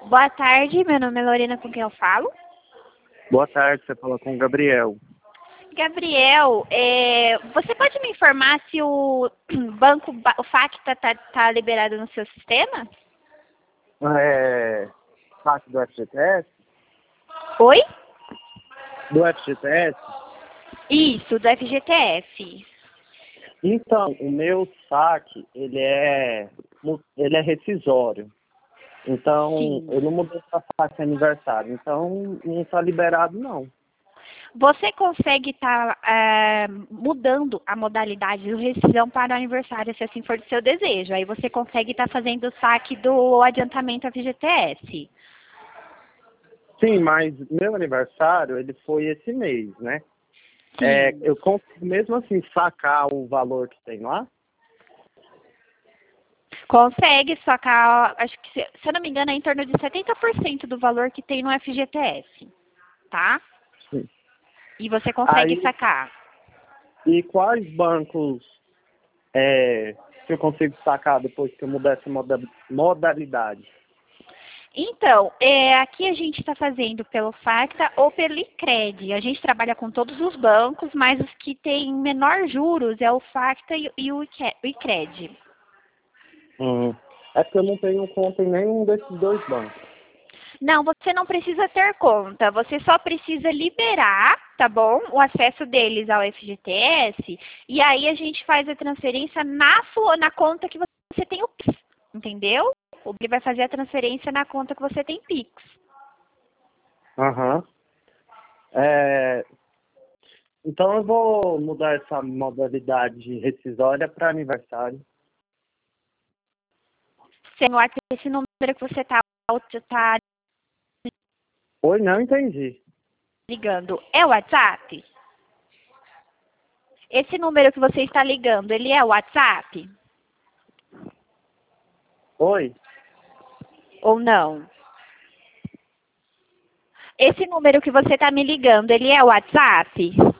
Boa tarde, meu nome é Lorena, com quem eu falo? Boa tarde, você fala com o Gabriel. Gabriel, você pode me informar se o banco, o FACTA tá liberado no seu sistema? Saque do FGTS? Oi? Do FGTS? Isso, do FGTS. Então, o meu saque, ele é rescisório. Então, Sim. eu não mudei para saque aniversário. Então, não está liberado, não. Você consegue estar mudando a modalidade do rescisão para o aniversário, se assim for do seu desejo. Aí você consegue estar fazendo o saque do adiantamento FGTS. Sim, mas meu aniversário, ele foi esse mês, né? Sim. Eu consigo mesmo assim sacar o valor que tem lá? Consegue sacar, acho que, se eu não me engano, é em torno de 70% do valor que tem no FGTS, tá? Sim. E você consegue Aí, sacar. e quais bancos que eu consigo sacar depois que eu mudar essa modalidade? Então, aqui a gente está fazendo pelo FACTA ou pelo ICRED. A gente trabalha com todos os bancos, mas os que têm menor juros é o FACTA e o ICRED. É porque eu não tenho conta em nenhum desses dois bancos. Não, você não precisa ter conta, você só precisa liberar, tá bom? O acesso deles ao FGTS, e aí a gente faz a transferência na conta que você tem o Pix, entendeu? O Bi vai fazer a transferência na conta que você tem Pix. Aham. É, então eu vou mudar essa modalidade rescisória para aniversário. Senhor, esse número que você tá Oi, não entendi. ligando é o WhatsApp? Esse número que você está ligando, ele é o WhatsApp? Oi? Ou não? Esse número que você está me ligando, ele é o WhatsApp?